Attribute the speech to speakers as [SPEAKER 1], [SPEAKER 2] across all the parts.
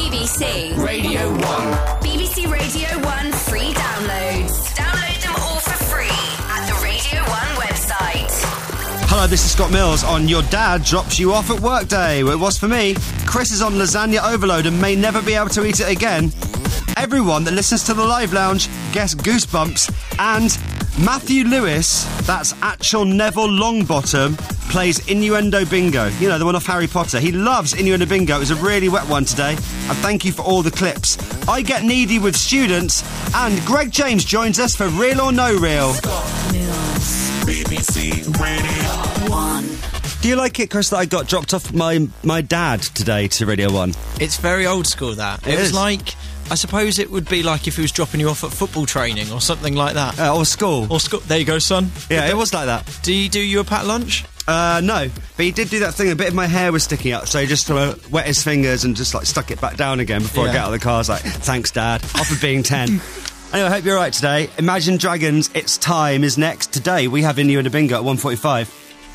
[SPEAKER 1] BBC
[SPEAKER 2] Radio 1.
[SPEAKER 1] BBC Radio 1 free downloads. Download them all for free at the Radio 1 website.
[SPEAKER 3] Hello, this is Scott Mills on Your Dad Drops You Off at Work Day. Well, it was for me. Chris is on lasagna overload and may never be able to eat it again. Everyone that listens to the Live Lounge gets goosebumps. And Matthew Lewis, that's actual Neville Longbottom, plays Innuendo Bingo. You know, the one off Harry Potter. He loves Innuendo Bingo. It was a really wet one today. And thank you for all the clips. I get needy with students. And Greg James joins us for Real or No Real.
[SPEAKER 2] Scott Mills, BBC Radio 1.
[SPEAKER 3] Do you like it, Chris, that I got dropped off my dad today to Radio 1?
[SPEAKER 4] It's very old school, that. It was like, I suppose it would be like if he was dropping you off at football training or something like that.
[SPEAKER 3] Or school.
[SPEAKER 4] Or school. There you go, son.
[SPEAKER 3] Yeah, it was like that.
[SPEAKER 4] Do he do you a pat lunch?
[SPEAKER 3] No, but he did do that thing. A bit of my hair was sticking up, so he just wet his fingers and just stuck it back down again before I get out of the car. I was like, thanks, Dad. Off of being 10. Anyway, I hope you're alright today. Imagine Dragons, It's Time is next. Today we have Innuendo Bingo at 1:45.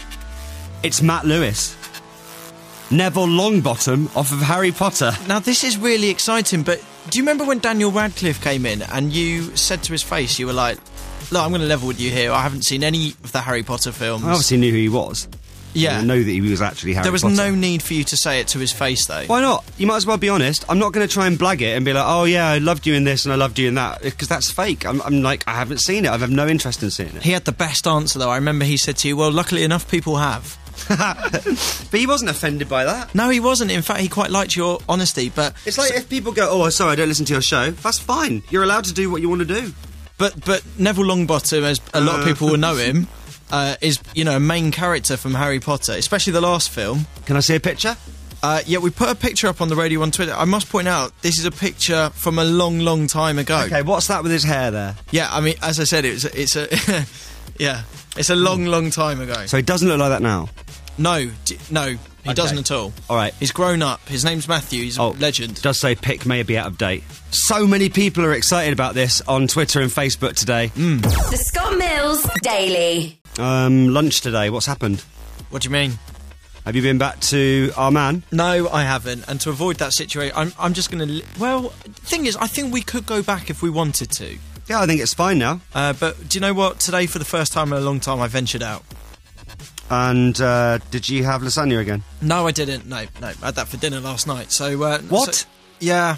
[SPEAKER 3] It's Matt Lewis. Neville Longbottom off of Harry Potter.
[SPEAKER 4] Now, this is really exciting, but do you remember when Daniel Radcliffe came in and you said to his face, you were like, look, I'm going to level with you here. I haven't seen any of the Harry Potter films.
[SPEAKER 3] I obviously knew who he was.
[SPEAKER 4] Yeah.
[SPEAKER 3] I know that he was actually Harry Potter.
[SPEAKER 4] There was no need for you to say it to his face, though.
[SPEAKER 3] Why not? You might as well be honest. I'm not going to try and blag it and be like, oh yeah, I loved you in this and I loved you in that, because that's fake. I'm like, I haven't seen it. I have no interest in seeing it.
[SPEAKER 4] He had the best answer, though. I remember he said to you, well, luckily enough, people have.
[SPEAKER 3] But he wasn't offended by that.
[SPEAKER 4] No, he wasn't. In fact, he quite liked your honesty, but...
[SPEAKER 3] It's like if people go, oh, sorry, I don't listen to your show, that's fine. You're allowed to do what you want to do.
[SPEAKER 4] But Neville Longbottom, as a lot of people will know him, is, you know, a main character from Harry Potter, especially the last film.
[SPEAKER 3] Can I see a picture?
[SPEAKER 4] Yeah, we put a picture up on the Radio 1 Twitter. I must point out, this is a picture from a long, long time ago.
[SPEAKER 3] Okay, what's that with his hair there?
[SPEAKER 4] Yeah, I mean, as I said, it's a... yeah, it's a long, long time ago.
[SPEAKER 3] So he doesn't look like that now?
[SPEAKER 4] No, he doesn't at all.
[SPEAKER 3] All right.
[SPEAKER 4] He's grown up. His name's Matthew. He's a legend.
[SPEAKER 3] It does say pick may be out of date. So many people are excited about this on Twitter and Facebook today.
[SPEAKER 1] The Scott Mills Daily.
[SPEAKER 3] Lunch today. What's happened?
[SPEAKER 4] What do you mean?
[SPEAKER 3] Have you been back to our man?
[SPEAKER 4] No, I haven't. And to avoid that situation, I'm just going to... Well, the thing is, I think we could go back if we wanted to.
[SPEAKER 3] Yeah, I think it's fine now.
[SPEAKER 4] But do you know what? Today, for the first time in a long time, I ventured out.
[SPEAKER 3] And did you have lasagna again?
[SPEAKER 4] No, I didn't. No. I had that for dinner last night. So
[SPEAKER 3] what?
[SPEAKER 4] So, yeah.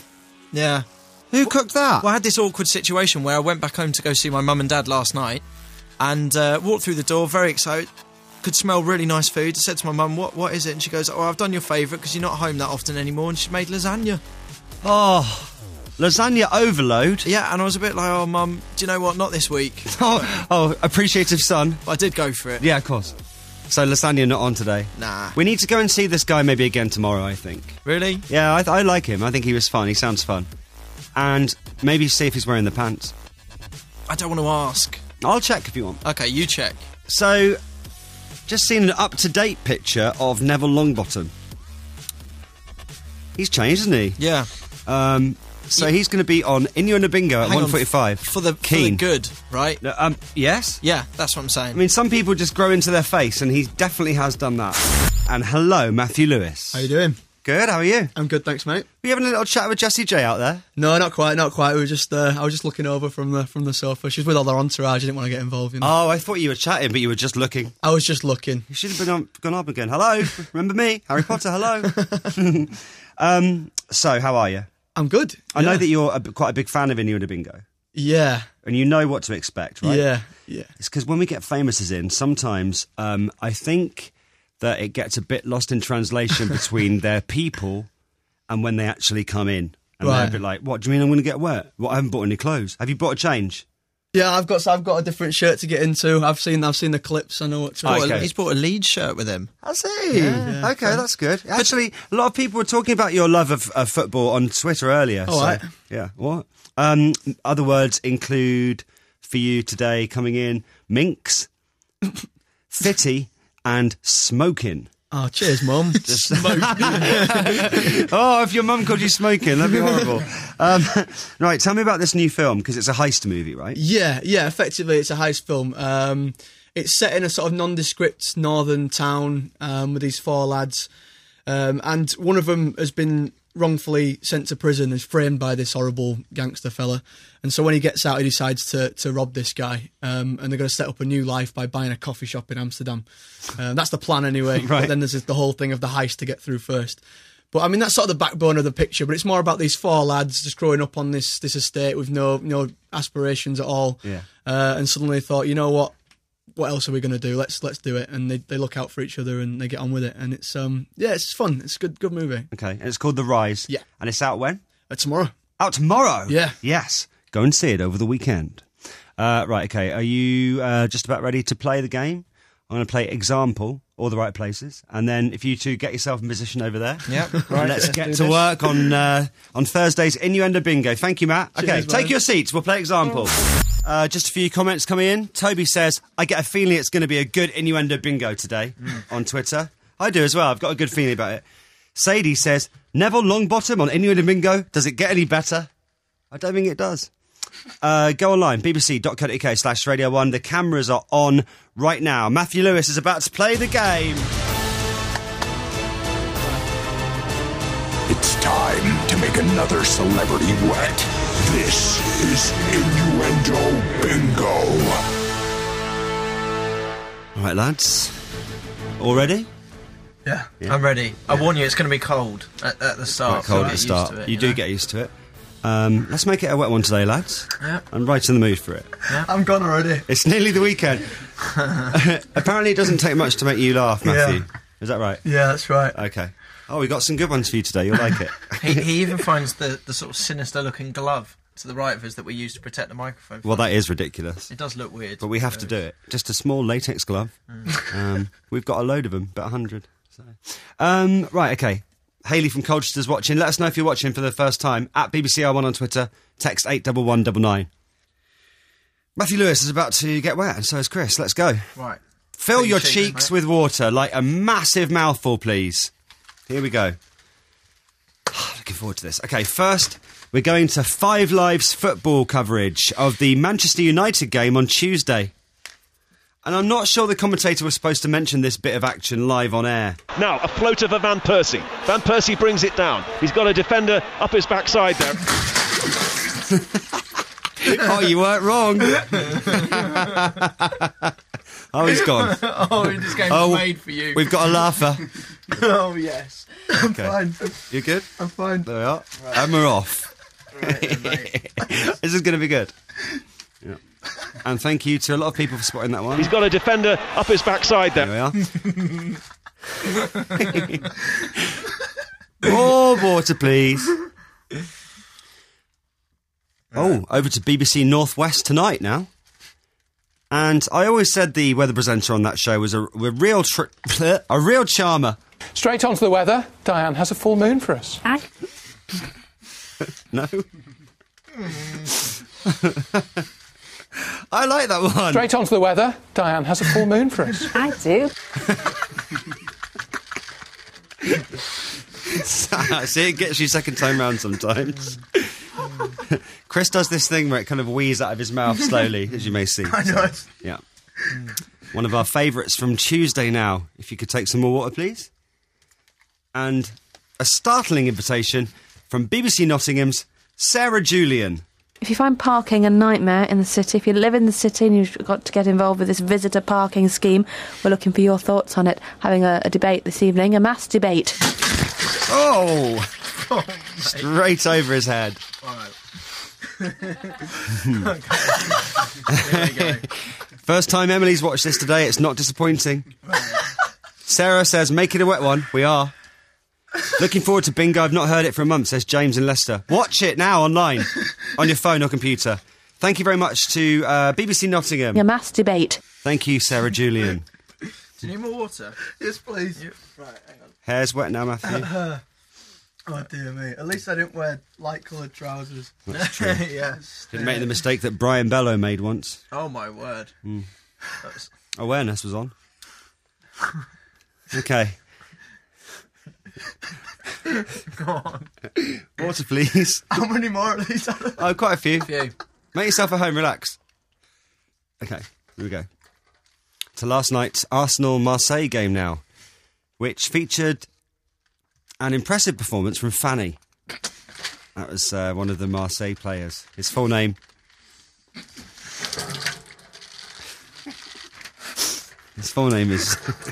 [SPEAKER 3] Who cooked that?
[SPEAKER 4] Well, I had this awkward situation where I went back home to go see my mum and dad last night, and walked through the door, very excited. Could smell really nice food. I said to my mum, "What is it?" And she goes, "Oh, I've done your favourite because you're not home that often anymore." And she made lasagna.
[SPEAKER 3] Oh, lasagna overload.
[SPEAKER 4] Yeah, and I was a bit like, "Oh, Mum, do you know what? Not this week."
[SPEAKER 3] Oh, appreciative son.
[SPEAKER 4] But I did go for it.
[SPEAKER 3] Yeah, of course. So lasagna not on today?
[SPEAKER 4] Nah.
[SPEAKER 3] We need to go and see this guy maybe again tomorrow, I think.
[SPEAKER 4] Really?
[SPEAKER 3] Yeah, I like him. I think he was fun. He sounds fun. And maybe see if he's wearing the pants.
[SPEAKER 4] I don't want to ask.
[SPEAKER 3] I'll check if you want.
[SPEAKER 4] Okay, you check.
[SPEAKER 3] So, just seen an up-to-date picture of Neville Longbottom. He's changed, isn't he?
[SPEAKER 4] Yeah.
[SPEAKER 3] So he's going to be on Innuendo Bingo at 1:45.
[SPEAKER 4] For the good, right?
[SPEAKER 3] Yes?
[SPEAKER 4] Yeah, that's what I'm saying.
[SPEAKER 3] I mean, some people just grow into their face, and he definitely has done that. And hello, Matthew Lewis.
[SPEAKER 5] How you doing?
[SPEAKER 3] Good, how are you?
[SPEAKER 5] I'm good, thanks, mate.
[SPEAKER 3] Were you having a little chat with Jessie J out there?
[SPEAKER 5] No, not quite. We were just, I was just looking over from the sofa. She was with all her entourage. I didn't want to get involved in.
[SPEAKER 3] Oh, I thought you were chatting, but you were just looking.
[SPEAKER 5] I was just looking.
[SPEAKER 3] You should have gone up again. Hello, remember me? Harry Potter, hello. So, how are you?
[SPEAKER 5] I'm good.
[SPEAKER 3] I know that you're quite a big fan of Innuendo Bingo.
[SPEAKER 5] Yeah.
[SPEAKER 3] And you know what to expect, right?
[SPEAKER 5] Yeah.
[SPEAKER 3] It's because when we get famouses in, sometimes I think that it gets a bit lost in translation between their people and when they actually come in. And they're a bit like, what, do you mean I'm going to get wet? What, I haven't bought any clothes. Have you bought a change?
[SPEAKER 5] Yeah, I've got a different shirt to get into. I've seen the clips. I know what to
[SPEAKER 4] He's bought a Leeds shirt with him.
[SPEAKER 3] Has he? Yeah. Okay, that's good. Actually, a lot of people were talking about your love of football on Twitter earlier.
[SPEAKER 5] All right.
[SPEAKER 3] Yeah, what? Other words include, for you today, coming in, minx, fitty, and smoking.
[SPEAKER 5] Oh, cheers, Mum.
[SPEAKER 3] Oh, if your mum called you smoking, that'd be horrible. Right, tell me about this new film, because it's a heist movie, right?
[SPEAKER 5] Yeah, effectively it's a heist film. It's set in a sort of nondescript northern town with these four lads, and one of them has been wrongfully sent to prison, is framed by this horrible gangster fella. And so when he gets out, he decides to rob this guy. And they're going to set up a new life by buying a coffee shop in Amsterdam. That's the plan anyway.
[SPEAKER 3] Right.
[SPEAKER 5] But then there's the whole thing of the heist to get through first. But I mean, that's sort of the backbone of the picture. But it's more about these 4 lads just growing up on this estate with no aspirations at all.
[SPEAKER 3] Yeah.
[SPEAKER 5] And suddenly thought, you know what? What else are we going to do? Let's do it. And they look out for each other and they get on with it. And it's it's fun. It's a good movie.
[SPEAKER 3] Okay, and it's called The Rise.
[SPEAKER 5] Yeah.
[SPEAKER 3] And it's out when?
[SPEAKER 5] Tomorrow.
[SPEAKER 3] Out tomorrow?
[SPEAKER 5] Yeah.
[SPEAKER 3] Yes. Go and see it over the weekend. Right, okay. Are you just about ready to play the game? I'm going to play Example, All the Right Places. And then if you two get yourself in position over there.
[SPEAKER 4] Yep.
[SPEAKER 3] Right, let's get to work on Thursday's Innuendo Bingo. Thank you, Matt. Okay,
[SPEAKER 5] Cheers,
[SPEAKER 3] take
[SPEAKER 5] man.
[SPEAKER 3] your seats. We'll play Example. Just a few comments coming in. Toby says, I get a feeling it's going to be a good Innuendo Bingo today on Twitter. I do as well. I've got a good feeling about it. Sadie says, Neville Longbottom on Innuendo Bingo. Does it get any better? I don't think it does. Go online, bbc.co.uk/Radio 1. The cameras are on right now. Matthew Lewis is about to play the game.
[SPEAKER 2] It's time to make another celebrity wet. This is Innuendo Bingo.
[SPEAKER 3] All right, lads. All ready?
[SPEAKER 5] Yeah.
[SPEAKER 4] I'm ready. I warn you, it's going to be cold at the start.
[SPEAKER 3] Quite cold
[SPEAKER 4] so
[SPEAKER 3] at the
[SPEAKER 4] get
[SPEAKER 3] start.
[SPEAKER 4] used to it,
[SPEAKER 3] You do
[SPEAKER 4] know?
[SPEAKER 3] get used to it. Let's make it a wet one today, lads.
[SPEAKER 4] Yeah.
[SPEAKER 3] I'm right in the mood for it.
[SPEAKER 5] I'm gone already.
[SPEAKER 3] It's nearly the weekend. Apparently it doesn't take much to make you laugh, Matthew.
[SPEAKER 5] Yeah.
[SPEAKER 3] Is that right?
[SPEAKER 5] Yeah, that's right.
[SPEAKER 3] Okay. Oh, we got some good ones for you today. You'll like it.
[SPEAKER 4] He even finds the sort of sinister-looking glove to the right of us that we use to protect the microphone.
[SPEAKER 3] Well, that is ridiculous.
[SPEAKER 4] It does look weird.
[SPEAKER 3] But we have to do it. Just a small latex glove. We've got a load of them, about 100. So. Right, okay. Hayley from Colchester's watching. Let us know if you're watching for the first time. At BBCR1 on Twitter. Text 81199. Matthew Lewis is about to get wet, and so is Chris. Let's go.
[SPEAKER 4] Right.
[SPEAKER 3] Fill
[SPEAKER 4] Fill
[SPEAKER 3] your
[SPEAKER 4] your cheeks,
[SPEAKER 3] cheeks
[SPEAKER 4] mate.
[SPEAKER 3] with water, like a massive mouthful, please. Here we go. Looking forward to this. Okay, first, we're going to 5 Live's football coverage of the Manchester United game on Tuesday. And I'm not sure the commentator was supposed to mention this bit of action live on air.
[SPEAKER 6] Now, a floater for Van Persie. Van Persie brings it down. He's got a defender up his backside there.
[SPEAKER 3] Oh, you weren't wrong. Oh, he's gone.
[SPEAKER 4] Oh, this game's made for you.
[SPEAKER 3] We've got a laugher.
[SPEAKER 4] Oh, yes.
[SPEAKER 3] Okay. You good?
[SPEAKER 5] I'm fine.
[SPEAKER 3] There we are. And we're off. This is going to be good. Yeah. And thank you to a lot of people for spotting that one.
[SPEAKER 6] He's got a defender up his backside there.
[SPEAKER 3] There we are. More water, please. Oh, over to BBC Northwest tonight now. And I always said the weather presenter on that show was a real charmer.
[SPEAKER 7] Straight on to the weather. Diane has a full moon for us.
[SPEAKER 3] No? I like that one.
[SPEAKER 7] Straight on to the weather. Diane has a full moon for us.
[SPEAKER 8] I do.
[SPEAKER 3] See, it gets you second time round sometimes. Chris does this thing where it kind of wheezes out of his mouth slowly, as you may see.
[SPEAKER 5] I know.
[SPEAKER 3] Yeah. One of our favourites from Tuesday now. If you could take some more water, please. And a startling invitation from BBC Nottingham's Sarah Julian.
[SPEAKER 8] If you find parking a nightmare in the city, if you live in the city and you've got to get involved with this visitor parking scheme, we're looking for your thoughts on it. Having a debate this evening, a mass debate.
[SPEAKER 3] Oh! Straight over his head. First time Emily's watched this today, it's not disappointing. Sarah says, make it a wet one. We are. Looking forward to bingo. I've not heard it for a month, says James in Leicester. Watch it now online, on your phone or computer. Thank you very much to BBC Nottingham.
[SPEAKER 8] A mass debate.
[SPEAKER 3] Thank you, Sarah Julian.
[SPEAKER 4] Do you need more water?
[SPEAKER 5] Yes, please.
[SPEAKER 4] Right, hang on.
[SPEAKER 3] Hair's wet now, Matthew.
[SPEAKER 5] Oh, dear me. At least I didn't wear light-coloured trousers.
[SPEAKER 4] Yeah.
[SPEAKER 3] Didn't make the mistake that Brian Bellow made once.
[SPEAKER 4] Oh, my word. That's-
[SPEAKER 3] Awareness was on. Okay.
[SPEAKER 4] Go on.
[SPEAKER 3] Water, please.
[SPEAKER 5] How many more at least?
[SPEAKER 3] Oh, quite a few.
[SPEAKER 4] Phew.
[SPEAKER 3] Make yourself at home, relax. Okay, here we go. To last night's Arsenal-Marseille game now, which featured an impressive performance from Fanny. That was one of the Marseille players. His full name... His full name is...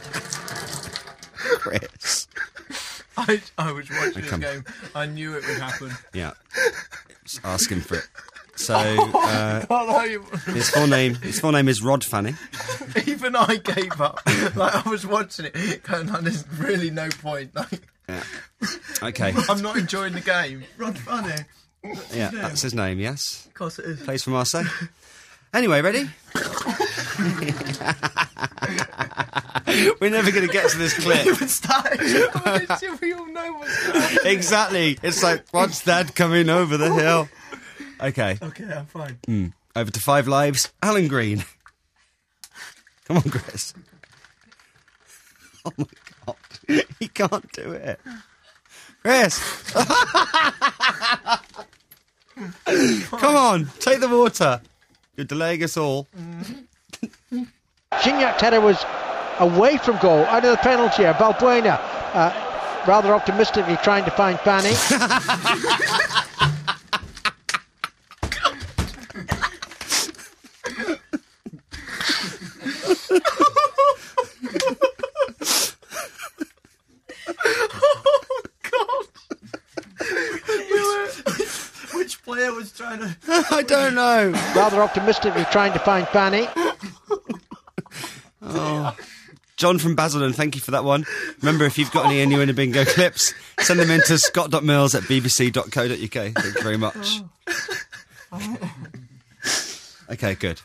[SPEAKER 3] Chris.
[SPEAKER 4] I was watching this game. I knew it would happen.
[SPEAKER 3] Yeah. Just asking for it. So, his full name is Rod Fanning.
[SPEAKER 4] Even I gave up. Like, I was watching it, going, no, there's really no point. Like,
[SPEAKER 3] Yeah. Okay.
[SPEAKER 4] I'm not enjoying the game. Rod Fanning.
[SPEAKER 3] Yeah, that's his name, yes.
[SPEAKER 4] Of course it is.
[SPEAKER 3] Plays for Marseille. Anyway, ready? We're never going to get to this clip.
[SPEAKER 4] Even started. We all know what's going on.
[SPEAKER 3] Exactly. It's like, what's that coming over the hill? Okay.
[SPEAKER 4] Okay, I'm fine.
[SPEAKER 3] Over to Five Lives. Alan Green. Come on, Chris. Oh my God. He can't do it. Chris. Come on. Take the water. You're delaying us all.
[SPEAKER 9] Gignac Terra was away from goal, out of the penalty area. Balbuena rather optimistically trying to find Fanny.
[SPEAKER 4] Which player was trying to...
[SPEAKER 3] I don't know.
[SPEAKER 9] Rather optimistically trying to find Fanny.
[SPEAKER 3] Oh. John from Basildon, thank you for that one. Remember, if you've got any Innuendo Bingo clips, send them in to scott.mills@bbc.co.uk. Thank you very much. Okay, good.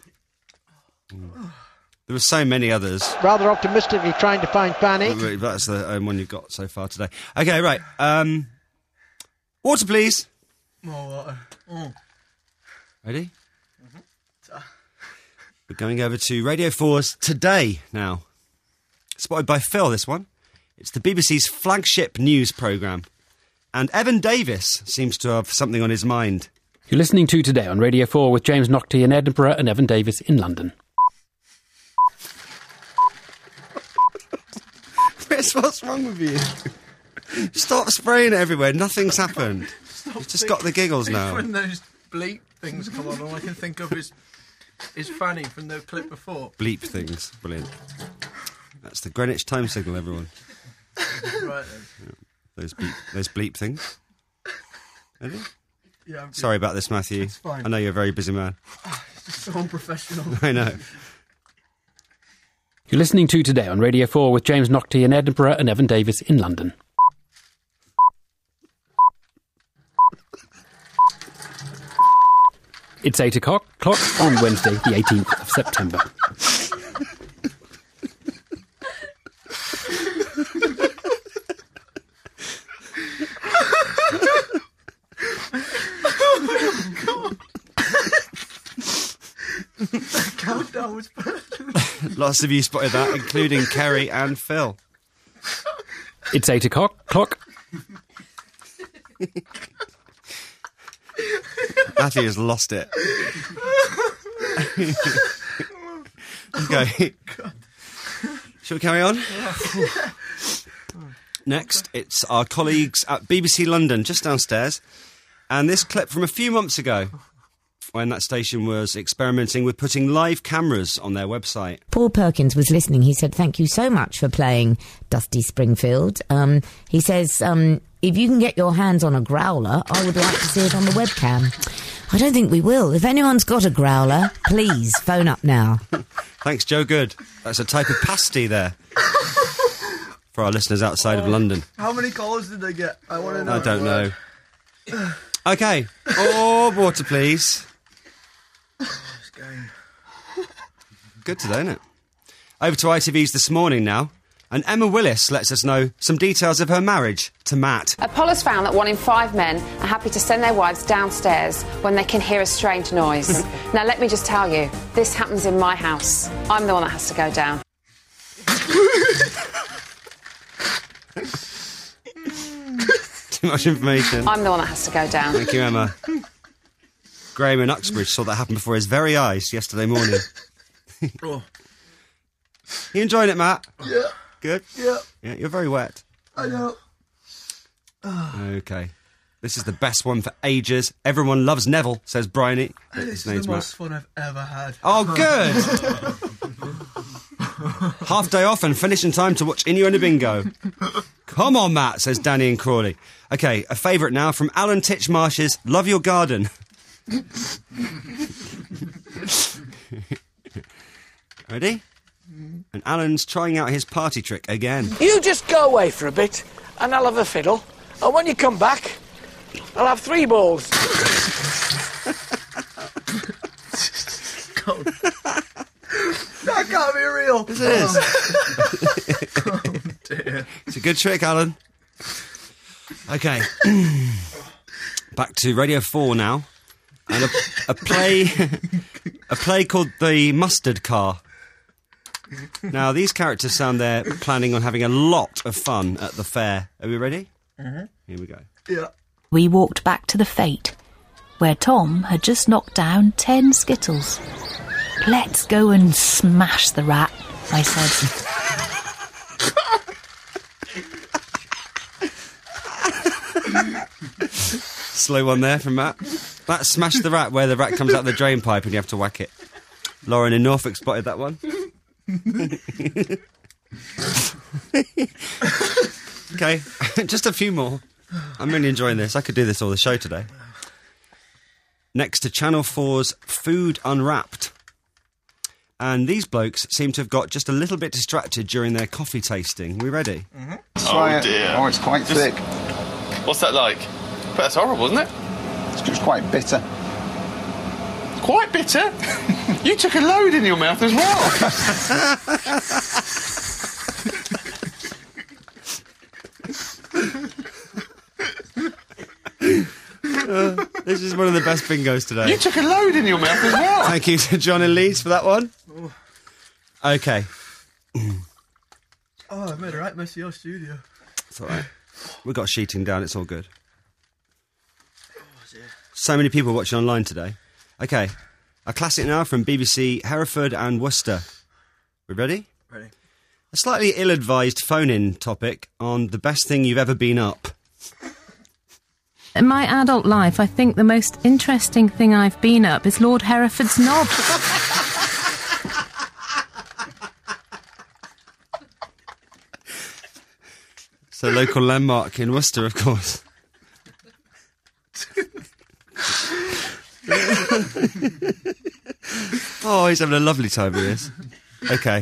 [SPEAKER 3] There were so many others.
[SPEAKER 9] Rather optimistically trying to find Fanny.
[SPEAKER 3] That's the one you've got so far today. Okay, right. Water, please.
[SPEAKER 4] More water.
[SPEAKER 3] Ready? We're going over to Radio 4's Today now. Spotted by Phil, this one. It's the BBC's flagship news programme. And Evan Davis seems to have something on his mind.
[SPEAKER 10] You're listening to Today on Radio 4 with James Naughtie in Edinburgh and Evan Davis in London.
[SPEAKER 3] Chris, what's wrong with you? Stop spraying it everywhere. Nothing's happened. You've just got the giggles now.
[SPEAKER 4] When those bleep things come on, all I can think of is Fanny from the clip before.
[SPEAKER 3] Bleep things. Brilliant. That's the Greenwich time signal, everyone.
[SPEAKER 4] Right then.
[SPEAKER 3] Yeah. Those bleep things. Ready?
[SPEAKER 4] Yeah,
[SPEAKER 3] sorry about this, Matthew.
[SPEAKER 4] It's fine.
[SPEAKER 3] I know you're a very busy man.
[SPEAKER 4] It's just so unprofessional.
[SPEAKER 3] I know.
[SPEAKER 10] You're listening to Today on Radio 4 with James Naughtie in Edinburgh and Evan Davis in London. It's 8 o'clock on Wednesday, the 18th of September.
[SPEAKER 4] That countdown was perfect.
[SPEAKER 3] Lots of you spotted that, including Kerry and Phil.
[SPEAKER 10] It's 8 o'clock.
[SPEAKER 3] Matthew has lost it. Okay. Shall we carry on? Next, it's our colleagues at BBC London, just downstairs. And this clip from a few months ago, when that station was experimenting with putting live cameras on their website.
[SPEAKER 11] Paul Perkins was listening. He said, "Thank you so much for playing Dusty Springfield." He says, if you can get your hands on a growler, I would like to see it on the webcam. I don't think we will. If anyone's got a growler, please phone up now.
[SPEAKER 3] Thanks, Joe Good. That's a type of pasty there. For our listeners outside of London.
[SPEAKER 4] How many calls did they get? I want to know.
[SPEAKER 3] I don't know. Okay. Oh, water, please.
[SPEAKER 4] This game.
[SPEAKER 3] Good today, isn't it? Over to ITV's This Morning now. And Emma Willis lets us know some details of her marriage to Matt.
[SPEAKER 12] A poll has found that 1 in 5 men are happy to send their wives downstairs when they can hear a strange noise. Now, let me just tell you, this happens in my house. I'm the one that has to go down.
[SPEAKER 3] Too much information.
[SPEAKER 12] I'm the one that has to go down.
[SPEAKER 3] Thank you, Emma. Graham in Uxbridge saw that happen before his very eyes yesterday morning.
[SPEAKER 4] Oh.
[SPEAKER 3] You enjoying it, Matt?
[SPEAKER 4] Yeah.
[SPEAKER 3] Good?
[SPEAKER 4] Yeah.
[SPEAKER 3] Yeah, you're very wet.
[SPEAKER 4] I know.
[SPEAKER 3] Okay. This is the best one for ages. Everyone loves Neville, says Bryony.
[SPEAKER 5] This is the most fun I've ever had.
[SPEAKER 3] Oh, good. Half day off and finishing time to watch Innuendo Bingo. Come on, Matt, says Danny and Crawley. Okay, a favourite now from Alan Titchmarsh's Love Your Garden. Ready? And Alan's trying out his party trick again.
[SPEAKER 13] You just go away for a bit and I'll have a fiddle. And when you come back, I'll have 3 balls.
[SPEAKER 5] That can't be real.
[SPEAKER 3] This is.
[SPEAKER 5] Oh, dear.
[SPEAKER 3] It's a good trick, Alan. Okay. Back to Radio 4 now. And a play called The Mustard Car. Now, these characters sound they're planning on having a lot of fun at the fair. Are we ready?
[SPEAKER 5] Mm-hmm.
[SPEAKER 3] Here we go.
[SPEAKER 5] Yeah.
[SPEAKER 14] We walked back to the fete, where Tom had just knocked down 10 Skittles. Let's go and smash the rat, I said.
[SPEAKER 3] Slow one there from Matt. That Smash the Rat, where the rat comes out the drain pipe and you have to whack it. Lauren in Norfolk spotted that one. Okay, just a few more. I'm really enjoying this. I could do this all the show today. Next to Channel 4's Food Unwrapped. And these blokes seem to have got just a little bit distracted during their coffee tasting. We ready?
[SPEAKER 15] Mm-hmm. Oh dear.
[SPEAKER 16] Oh, it's quite thick.
[SPEAKER 15] What's that like? But that's horrible, isn't it?
[SPEAKER 16] It's just quite bitter.
[SPEAKER 15] Quite bitter? You took a load in your mouth as well.
[SPEAKER 3] This is one of the best bingos today.
[SPEAKER 15] You took a load in your mouth as well.
[SPEAKER 3] Thank you to John and Leeds for that one. Okay.
[SPEAKER 5] Oh, I made a right mess of your studio.
[SPEAKER 3] It's all right. We've got sheeting down, it's all good. So many people watching online today. Okay, a classic now from BBC Hereford and Worcester. We ready?
[SPEAKER 5] Ready.
[SPEAKER 3] A slightly ill-advised phone-in topic on the best thing you've ever been up.
[SPEAKER 14] In my adult life, I think the most interesting thing I've been up is Lord Hereford's knob.
[SPEAKER 3] It's a local landmark in Worcester, of course. Oh, he's having a lovely time with this. Okay.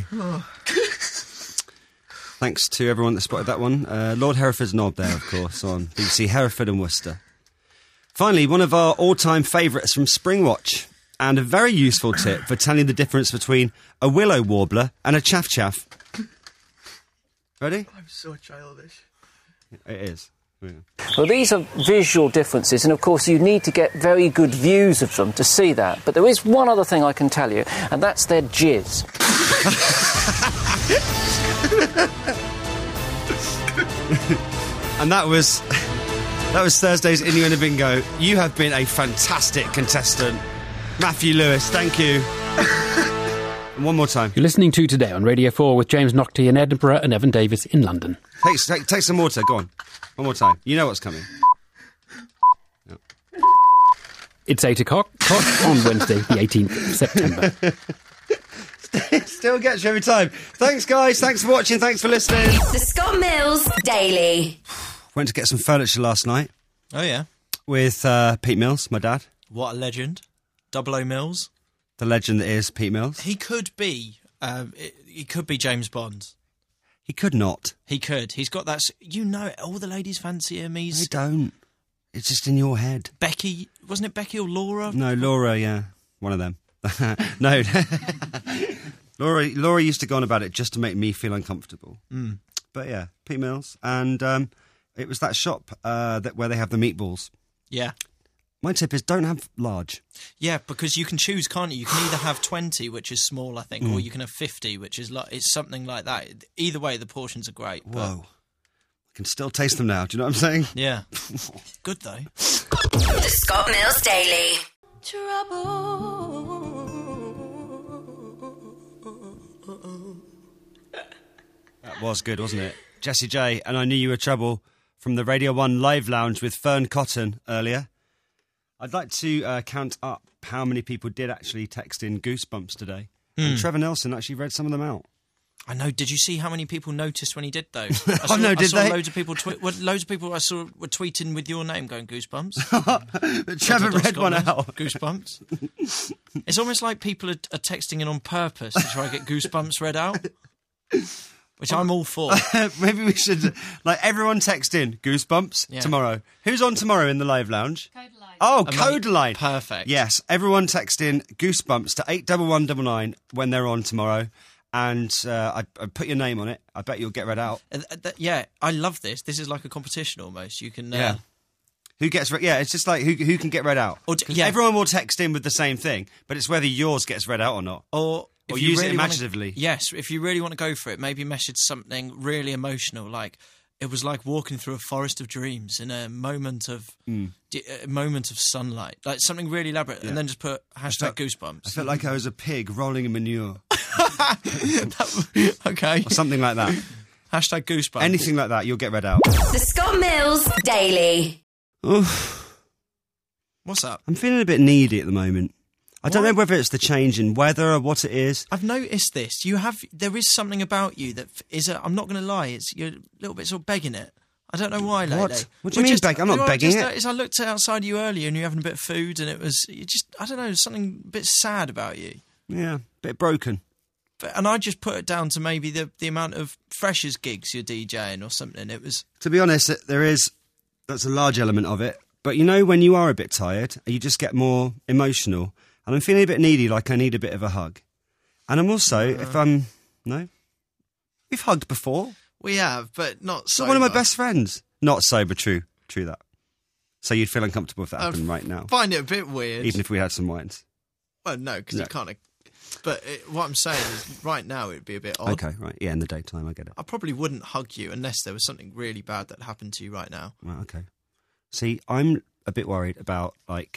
[SPEAKER 3] Thanks to everyone that spotted that one. Lord Hereford's knob there, of course, on BBC Hereford and Worcester. Finally, one of our all-time favourites from Springwatch, and a very useful tip for telling the difference between a willow warbler and a chaff-chaff. Ready?
[SPEAKER 5] I'm so childish.
[SPEAKER 3] It is. Yeah.
[SPEAKER 17] Well, these are visual differences, and of course you need to get very good views of them to see that. But there is one other thing I can tell you, and that's their jizz.
[SPEAKER 3] And that was Thursday's Innuendo Bingo. You have been a fantastic contestant. Matthew Lewis, thank you. And one more time.
[SPEAKER 10] You're listening to Today on Radio 4 with James Naughtie in Edinburgh and Evan Davis in London.
[SPEAKER 3] Take some water, go on. One more time. You know what's coming. Yep.
[SPEAKER 10] It's 8 o'clock on Wednesday, the 18th of September.
[SPEAKER 3] Still gets you every time. Thanks, guys. Thanks for watching. Thanks for listening.
[SPEAKER 1] The Scott Mills Daily.
[SPEAKER 3] Went to get some furniture last night.
[SPEAKER 4] Oh, yeah.
[SPEAKER 3] With Pete Mills, my dad.
[SPEAKER 4] What a legend. 00 Mills.
[SPEAKER 3] The legend that is Pete Mills.
[SPEAKER 4] He could be. He could be James Bond.
[SPEAKER 3] He could not.
[SPEAKER 4] He could. He's got that... You know, all the ladies fancy him.
[SPEAKER 3] They don't. It's just in your head.
[SPEAKER 4] Becky... Wasn't it Becky or Laura?
[SPEAKER 3] No, Laura, yeah. One of them. No. Laura used to go on about it just to make me feel uncomfortable.
[SPEAKER 4] Mm.
[SPEAKER 3] But yeah, Pete Mills. And it was that shop where they have the meatballs.
[SPEAKER 4] Yeah.
[SPEAKER 3] My tip is don't have large.
[SPEAKER 4] Yeah, because you can choose, can't you? You can either have 20, which is small, I think, or you can have 50, which is it's something like that. Either way, the portions are great.
[SPEAKER 3] Whoa. I can still taste them now. Do you know what I'm saying?
[SPEAKER 4] Yeah. Good, though.
[SPEAKER 1] The Scott Mills Daily.
[SPEAKER 3] That was good, wasn't it? Jessie J, and I Knew You Were Trouble from the Radio 1 Live Lounge with Fern Cotton earlier. I'd like to count up how many people did actually text in Goosebumps today. And Trevor Nelson actually read some of them out.
[SPEAKER 4] I know. Did you see how many people noticed when he did though?
[SPEAKER 3] Did they?
[SPEAKER 4] Loads of people. Loads of people I saw were tweeting with your name, going Goosebumps.
[SPEAKER 3] Trevor read one out.
[SPEAKER 4] Goosebumps. It's almost like people are texting in on purpose to try and get Goosebumps read out, which I'm all for.
[SPEAKER 3] Maybe we should, everyone text in Goosebumps tomorrow. Who's on tomorrow in the Live Lounge?
[SPEAKER 8] Codaline.
[SPEAKER 3] Oh, Codaline.
[SPEAKER 4] Perfect.
[SPEAKER 3] Yes, everyone text in Goosebumps to 81199 when they're on tomorrow. And I put your name on it. I bet you'll get read out.
[SPEAKER 4] Yeah, I love this. This is like a competition almost. You can...
[SPEAKER 3] Who gets... it's just like who can get read out. Everyone will text in with the same thing, but it's whether yours gets read out or not.
[SPEAKER 4] Or
[SPEAKER 3] use it imaginatively.
[SPEAKER 4] Yes, if you really want to go for it, maybe message something really emotional, like... It was like walking through a forest of dreams in a moment of sunlight, like something really elaborate, and then just put #Goosebumps.
[SPEAKER 3] I felt like I was a pig rolling in manure.
[SPEAKER 4] Okay,
[SPEAKER 3] or something like that.
[SPEAKER 4] #Goosebumps.
[SPEAKER 3] Anything like that, you'll get read out.
[SPEAKER 1] The Scott Mills Daily.
[SPEAKER 3] Oof.
[SPEAKER 4] What's up?
[SPEAKER 3] I'm feeling a bit needy at the moment. I don't know whether it's the change in weather or what it is.
[SPEAKER 4] I've noticed this. There is something about you that is I'm not going to lie, you're a little bit sort of begging it. I don't know why lately.
[SPEAKER 3] What do you mean begging? I'm not begging it.
[SPEAKER 4] I looked outside you earlier and you were having a bit of food and it was I don't know, something a bit sad about you.
[SPEAKER 3] Yeah, a bit broken.
[SPEAKER 4] And I just put it down to maybe the amount of freshers gigs you're DJing or something. It was.
[SPEAKER 3] To be honest, that's a large element of it. But you know, when you are a bit tired, you just get more emotional. And I'm feeling a bit needy, like I need a bit of a hug. And I'm also, we've hugged before.
[SPEAKER 4] We have, but not sober.
[SPEAKER 3] One of my best friends. Not sober, true that. So you'd feel uncomfortable if that happened right now.
[SPEAKER 4] I find it a bit weird.
[SPEAKER 3] Even if we had some wines.
[SPEAKER 4] Well, no, because you can't. But what I'm saying is, right now it'd be a bit odd.
[SPEAKER 3] Okay, right. Yeah, in the daytime, I get it.
[SPEAKER 4] I probably wouldn't hug you unless there was something really bad that happened to you right now.
[SPEAKER 3] Well, okay. See, I'm a bit worried about,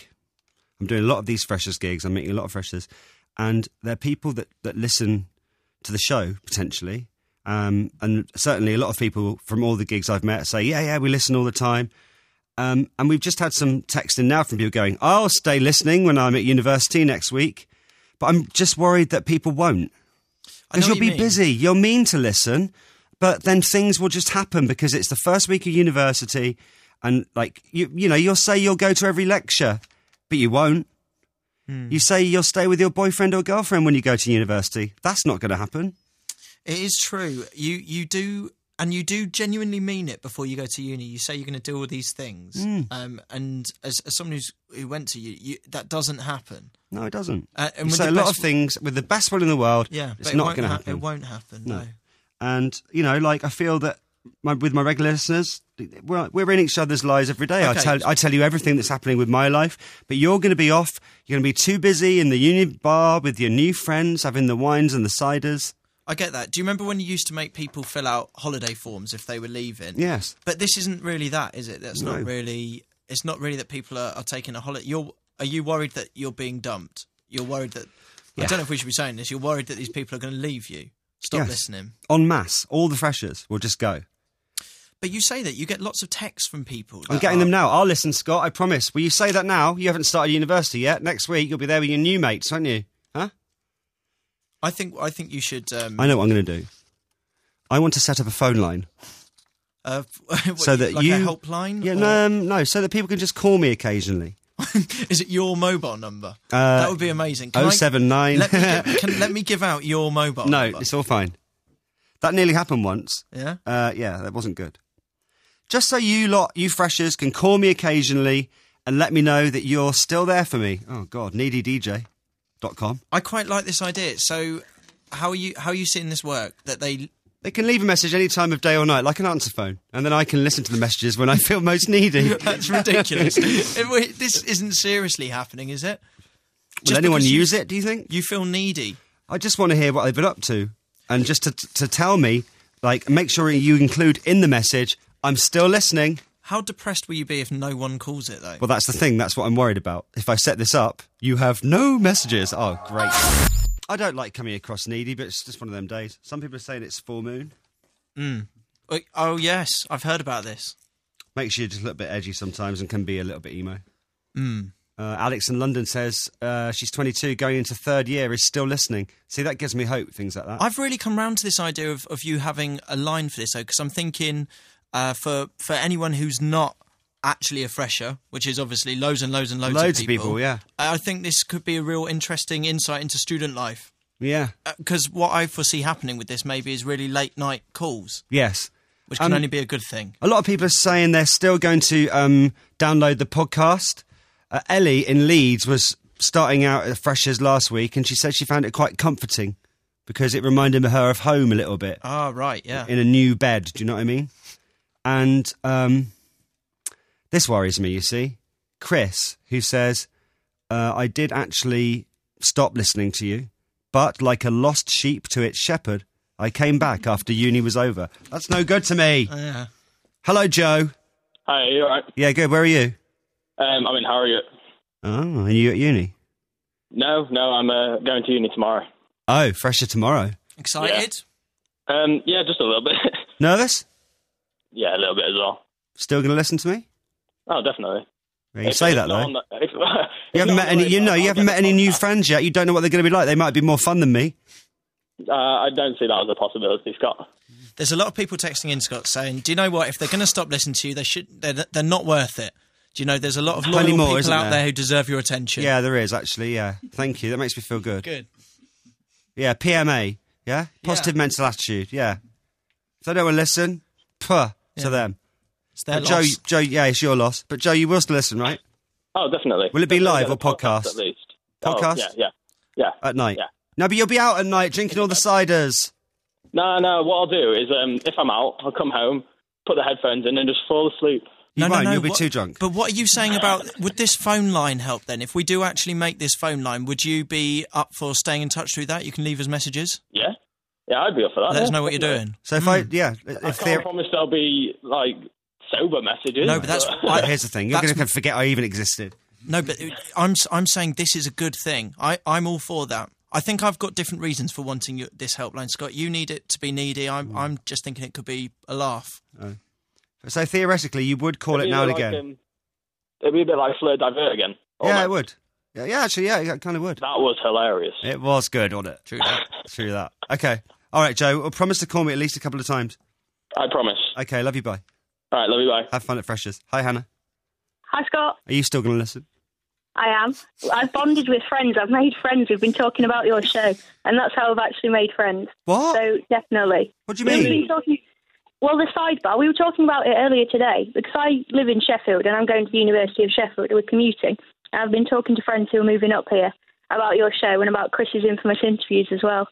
[SPEAKER 3] I'm doing a lot of these freshers gigs, I'm meeting a lot of freshers, and there are people that listen to the show, potentially, and certainly a lot of people from all the gigs I've met say, yeah, we listen all the time. And we've just had some texting now from people going, I'll stay listening when I'm at university next week, but I'm just worried that people won't. Because you'll be busy, you'll mean to listen, but then things will just happen because it's the first week of university, and you'll say you'll go to every lecture, but you won't. You say you'll stay with your boyfriend or girlfriend when you go to university. That's not going to happen.
[SPEAKER 4] It is true. You do, and you do genuinely mean it before you go to uni. You say you're going to do all these things. And as someone who went to you, that doesn't happen.
[SPEAKER 3] No, it doesn't.
[SPEAKER 4] And
[SPEAKER 3] you say a lot of things with the best will in the world.
[SPEAKER 4] Yeah,
[SPEAKER 3] it's not going to happen.
[SPEAKER 4] It won't happen, no.
[SPEAKER 3] And, I feel that with my regular listeners, we're in each other's lives every day. Okay. I tell you everything that's happening with my life, but you're going to be off. You're going to be too busy in the uni bar with your new friends, having the wines and the ciders.
[SPEAKER 4] I get that. Do you remember when you used to make people fill out holiday forms if they were leaving?
[SPEAKER 3] Yes.
[SPEAKER 4] But this isn't really that, is it? That's not really. It's not really that people are taking a holiday. Are you worried that you're being dumped? You're worried that. Yeah. I don't know if we should be saying this. You're worried that these people are going to leave you. Stop listening.
[SPEAKER 3] En masse. All the freshers will just go.
[SPEAKER 4] But you say that. You get lots of texts from people.
[SPEAKER 3] I'm getting them now. I'll listen, Scott, I promise. Will you say that now? You haven't started university yet. Next week, you'll be there with your new mates, won't you? Huh?
[SPEAKER 4] I think you should...
[SPEAKER 3] I know what I'm going to do. I want to set up a phone line.
[SPEAKER 4] So that a helpline?
[SPEAKER 3] Yeah, no, so that people can just call me occasionally.
[SPEAKER 4] Is it your mobile number? That would be amazing.
[SPEAKER 3] 079.
[SPEAKER 4] Let me give out your mobile number.
[SPEAKER 3] No, it's all fine. That nearly happened once.
[SPEAKER 4] Yeah?
[SPEAKER 3] Yeah, that wasn't good. Just so you freshers can call me occasionally and let me know that you're still there for me. Oh, God, needydj.com.
[SPEAKER 4] I quite like this idea. So how are you seeing this work? That they
[SPEAKER 3] can leave a message any time of day or night, like an answer phone, and then I can listen to the messages when I feel most needy.
[SPEAKER 4] That's ridiculous. This isn't seriously happening, is it?
[SPEAKER 3] Will anyone use it, do you think?
[SPEAKER 4] You feel needy.
[SPEAKER 3] I just want to hear what they've been up to, and just to tell me, make sure you include in the message, I'm still listening.
[SPEAKER 4] How depressed will you be if no one calls it, though?
[SPEAKER 3] Well, that's the thing. That's what I'm worried about. If I set this up, you have no messages. Oh, great. I don't like coming across needy, but it's just one of them days. Some people are saying it's full moon.
[SPEAKER 4] Oh, yes. I've heard about this.
[SPEAKER 3] Makes you just a little bit edgy sometimes and can be a little bit emo.
[SPEAKER 4] Mm.
[SPEAKER 3] Alex in London says she's 22, going into 3rd year, is still listening. See, that gives me hope, things like that.
[SPEAKER 4] I've really come round to this idea of you having a line for this, though, because I'm thinking for anyone who's not actually a fresher, which is obviously loads and loads of people,
[SPEAKER 3] yeah.
[SPEAKER 4] I think this could be a real interesting insight into student life.
[SPEAKER 3] Yeah.
[SPEAKER 4] Because what I foresee happening with this maybe is really late night calls.
[SPEAKER 3] Yes.
[SPEAKER 4] Which can only be a good thing.
[SPEAKER 3] A lot of people are saying they're still going to download the podcast. Ellie in Leeds was starting out at Freshers last week, and she said she found it quite comforting because it reminded her of home a little bit.
[SPEAKER 4] Ah, right, yeah.
[SPEAKER 3] In a new bed, do you know what I mean? And this worries me, you see. Chris, who says, I did actually stop listening to you, but like a lost sheep to its shepherd, I came back after uni was over. That's no good to me.
[SPEAKER 4] Yeah.
[SPEAKER 3] Hello, Joe.
[SPEAKER 18] Hi, you alright?
[SPEAKER 3] Yeah, good. Where are you?
[SPEAKER 18] I'm in Harrogate.
[SPEAKER 3] Oh, are you at uni?
[SPEAKER 18] No, I'm going to uni tomorrow.
[SPEAKER 3] Oh, fresher tomorrow.
[SPEAKER 4] Excited?
[SPEAKER 18] Yeah, just a little bit.
[SPEAKER 3] Nervous?
[SPEAKER 18] Yeah, a little bit as well.
[SPEAKER 3] Still going to listen to me?
[SPEAKER 18] Oh, definitely.
[SPEAKER 3] Yeah, you say that though. You haven't met any. You haven't met any new friends yet. You don't know what they're going to be like. They might be more fun than me.
[SPEAKER 18] I don't see that as a possibility, Scott.
[SPEAKER 4] There's a lot of people texting in, Scott, saying, "Do you know what? If they're going to stop listening to you, they're not worth it." Do you know? There's a lot of loyal people out there who deserve your attention.
[SPEAKER 3] Yeah, there is actually. Yeah, thank you. That makes me feel good.
[SPEAKER 4] Good.
[SPEAKER 3] Yeah, PMA. Yeah, positive mental attitude. Yeah. If they don't want to listen, to them.
[SPEAKER 4] It's their
[SPEAKER 3] but
[SPEAKER 4] loss.
[SPEAKER 3] Joe, yeah, it's your loss. But Joe, you will still listen, right?
[SPEAKER 18] Oh, definitely.
[SPEAKER 3] Will it be
[SPEAKER 18] Definitely
[SPEAKER 3] live or podcast?
[SPEAKER 18] At least.
[SPEAKER 3] Podcast?
[SPEAKER 18] Oh, yeah.
[SPEAKER 3] At night?
[SPEAKER 18] Yeah.
[SPEAKER 3] No, but you'll be out at night drinking all the ciders.
[SPEAKER 18] No, what I'll do is, if I'm out, I'll come home, put the headphones in and just fall asleep.
[SPEAKER 3] You won't, you'll be too drunk.
[SPEAKER 4] But what are you saying about, would this phone line help then? If we do actually make this phone line, would you be up for staying in touch through that? You can leave us messages.
[SPEAKER 18] Yeah, I'd be up for that.
[SPEAKER 4] Let us know what you're doing.
[SPEAKER 3] So if
[SPEAKER 18] I can't promise there'll be, like, sober messages.
[SPEAKER 4] No, but that's...
[SPEAKER 3] Here's the thing, you're going to forget I even existed.
[SPEAKER 4] No, but I'm saying this is a good thing. I'm all for that. I think I've got different reasons for wanting this helpline, Scott. You need it to be needy. I'm just thinking it could be a laugh.
[SPEAKER 3] Oh. So theoretically, you would call it now and again.
[SPEAKER 18] It'd be a bit like Fleur Divert again.
[SPEAKER 3] Yeah, it would. Yeah, actually, it kind of would.
[SPEAKER 18] That was hilarious.
[SPEAKER 3] It was good, wasn't it? True that. Okay. All right, Joe, well, promise to call me at least a couple of times.
[SPEAKER 18] I promise.
[SPEAKER 3] Okay, love you, bye.
[SPEAKER 18] All right, love you, bye.
[SPEAKER 3] Have fun at Freshers. Hi, Hannah.
[SPEAKER 19] Hi, Scott.
[SPEAKER 3] Are you still going to listen?
[SPEAKER 19] I am. I've bonded with friends. I've made friends. We've been talking about your show, and that's how I've actually made friends.
[SPEAKER 3] What?
[SPEAKER 19] So, definitely.
[SPEAKER 3] What do you mean?
[SPEAKER 19] Well, the sidebar, we were talking about it earlier today, because I live in Sheffield, and I'm going to the University of Sheffield. We're commuting. And I've been talking to friends who are moving up here about your show and about Chris's infamous interviews as well.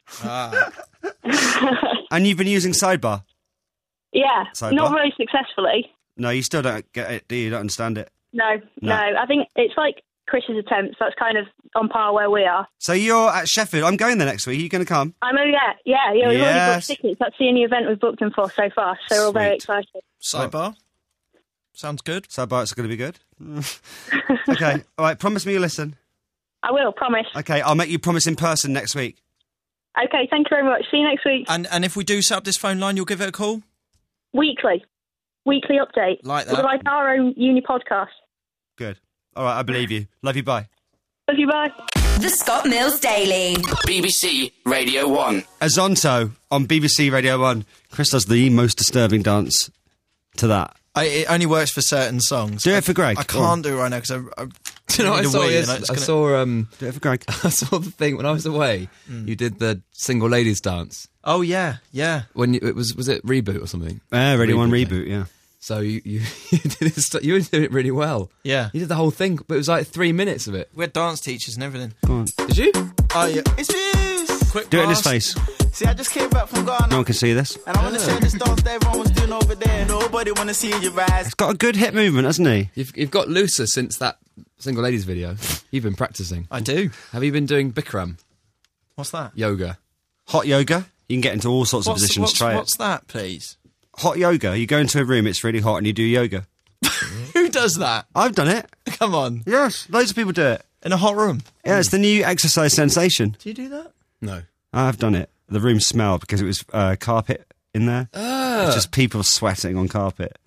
[SPEAKER 3] And you've been using Sidebar?
[SPEAKER 19] Yeah,
[SPEAKER 3] Sidebar?
[SPEAKER 19] Not very successfully.
[SPEAKER 3] No, you still don't get it, do you? You don't understand it?
[SPEAKER 19] No. I think it's like Chris's attempts. That's kind of on par where we are.
[SPEAKER 3] So you're at Sheffield. I'm going there next week. Are you going to come?
[SPEAKER 19] Yeah. We've already
[SPEAKER 3] Yes.
[SPEAKER 19] booked tickets. That's the only event we've booked them for so far. So we're all very excited.
[SPEAKER 4] Sidebar? Sounds good.
[SPEAKER 3] Sidebar's going to be good. Okay. All right. Promise me you'll listen.
[SPEAKER 19] I will, promise.
[SPEAKER 3] Okay. I'll make you promise in person next week.
[SPEAKER 19] Okay, thank you very much. See you next week.
[SPEAKER 4] And if we do set up this phone line, you'll give it a call?
[SPEAKER 19] Weekly update.
[SPEAKER 4] Like that.
[SPEAKER 19] We're like our own uni podcast.
[SPEAKER 3] Good. All right. I believe you. Love you. Bye.
[SPEAKER 19] Love you. Bye.
[SPEAKER 1] The Scott Mills Daily.
[SPEAKER 2] BBC Radio 1.
[SPEAKER 3] Azonto on BBC Radio 1. Chris does the most disturbing dance to that.
[SPEAKER 4] It only works for certain songs.
[SPEAKER 3] Do it for Greg.
[SPEAKER 4] I can't do it right now because I
[SPEAKER 20] Do you know what I saw? I saw.
[SPEAKER 3] Do it for Greg.
[SPEAKER 20] I saw the thing when I was away. You did the single ladies dance.
[SPEAKER 4] Oh yeah.
[SPEAKER 20] When it was it Reboot or something?
[SPEAKER 3] Radio 1 Reboot. Yeah.
[SPEAKER 20] So you did this, you were doing it really well.
[SPEAKER 4] Yeah.
[SPEAKER 20] You did the whole thing, but it was like 3 minutes of it.
[SPEAKER 4] We had dance teachers and everything.
[SPEAKER 3] Go on.
[SPEAKER 20] Did you?
[SPEAKER 4] Oh yeah.
[SPEAKER 21] It's views.
[SPEAKER 4] Quick
[SPEAKER 3] Do it in his
[SPEAKER 4] pass.
[SPEAKER 3] face.
[SPEAKER 21] See, I just came back from Ghana.
[SPEAKER 3] No one can see this.
[SPEAKER 21] And I want to share this dance that everyone was doing over there. Nobody want to see your eyes.
[SPEAKER 3] He's got a good hip movement, hasn't he?
[SPEAKER 20] You've got looser since that single ladies video. You've been practicing.
[SPEAKER 4] I do.
[SPEAKER 20] Have you been doing Bikram?
[SPEAKER 4] What's that?
[SPEAKER 20] Yoga.
[SPEAKER 3] Hot yoga. You can get into all sorts of positions. Try it.
[SPEAKER 4] What's that, please?
[SPEAKER 3] Hot yoga. You go into a room, it's really hot, and you do yoga.
[SPEAKER 4] Who does that?
[SPEAKER 3] I've done it.
[SPEAKER 4] Come on.
[SPEAKER 3] Yes, loads of people do it.
[SPEAKER 4] In a hot room?
[SPEAKER 3] Yeah, it's the new exercise sensation.
[SPEAKER 4] Do you do that?
[SPEAKER 20] No.
[SPEAKER 3] I've done it. The room smelled because it was carpet in there.
[SPEAKER 20] Ah.
[SPEAKER 3] It's just people sweating on carpet.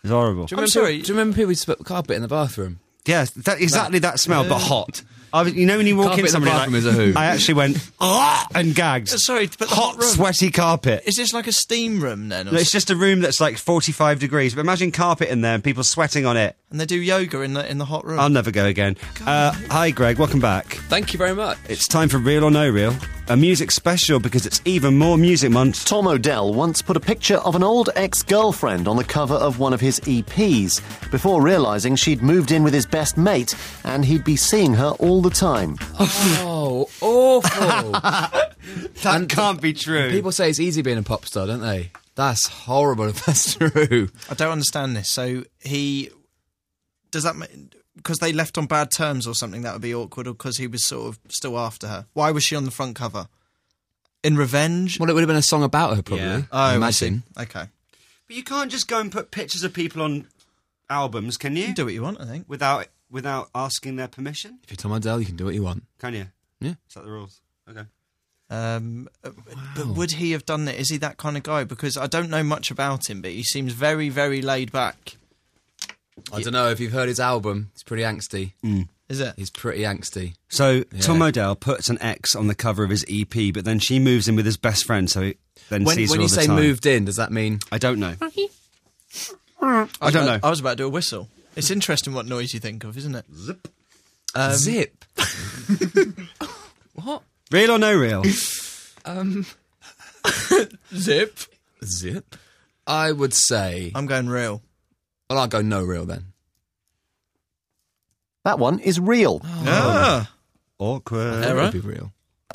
[SPEAKER 3] It's horrible.
[SPEAKER 20] Do you remember people used to put carpet in the bathroom?
[SPEAKER 3] Yes, exactly that smell, but hot. You know when you walk
[SPEAKER 20] Carpet
[SPEAKER 3] in somebody
[SPEAKER 20] in the bathroom is a who.
[SPEAKER 3] I actually went and gagged.
[SPEAKER 4] Sorry, but the
[SPEAKER 3] hot, sweaty carpet.
[SPEAKER 4] Is this like a steam room then?
[SPEAKER 3] No, it's just a room that's like 45 degrees. But imagine carpet in there and people sweating on it.
[SPEAKER 4] And they do yoga in the hot room.
[SPEAKER 3] I'll never go again. Hi, Greg. Welcome back.
[SPEAKER 20] Thank you very much.
[SPEAKER 3] It's time for Real or No Real, a music special because it's even more Music Month.
[SPEAKER 6] Tom Odell once put a picture of an old ex-girlfriend on the cover of one of his EPs before realising she'd moved in with his best mate and he'd be seeing her all the time.
[SPEAKER 20] Oh, awful.
[SPEAKER 3] That can't be true.
[SPEAKER 20] People say it's easy being a pop star, don't they? That's horrible if that's true.
[SPEAKER 4] I don't understand this. So does that mean, because they left on bad terms or something, that would be awkward, or because he was sort of still after her? Why was she on the front cover? In revenge?
[SPEAKER 20] Well, it would have been a song about her, probably.
[SPEAKER 3] Yeah.
[SPEAKER 20] I imagine.
[SPEAKER 4] Okay.
[SPEAKER 3] But you can't just go and put pictures of people on albums, can you?
[SPEAKER 4] You can do what you want, I think.
[SPEAKER 3] Without asking their permission?
[SPEAKER 20] If you're Tom Odell, you can do what you want.
[SPEAKER 3] Can you?
[SPEAKER 20] Yeah.
[SPEAKER 3] Is that the rules? Okay.
[SPEAKER 4] But would he have done it? Is he that kind of guy? Because I don't know much about him, but he seems very, very laid back.
[SPEAKER 20] I don't know, if you've heard his album, it's pretty angsty.
[SPEAKER 4] Is it?
[SPEAKER 20] He's pretty angsty.
[SPEAKER 3] So, Tom Odell puts an X on the cover of his EP, but then she moves in with his best friend, so he then sees her
[SPEAKER 20] when
[SPEAKER 3] all
[SPEAKER 20] you
[SPEAKER 3] the
[SPEAKER 20] say
[SPEAKER 3] time.
[SPEAKER 20] moved in, does that mean...
[SPEAKER 3] I don't know.
[SPEAKER 4] I don't know. I was about to do a whistle. It's interesting what noise you think of, isn't it?
[SPEAKER 3] Zip.
[SPEAKER 20] Zip. What?
[SPEAKER 3] Real or no real?
[SPEAKER 4] Zip.
[SPEAKER 20] Zip. I would say...
[SPEAKER 4] I'm going real.
[SPEAKER 20] Well, I'll go no real then.
[SPEAKER 6] That one is real.
[SPEAKER 4] Ah.
[SPEAKER 3] Awkward.
[SPEAKER 20] That would be real.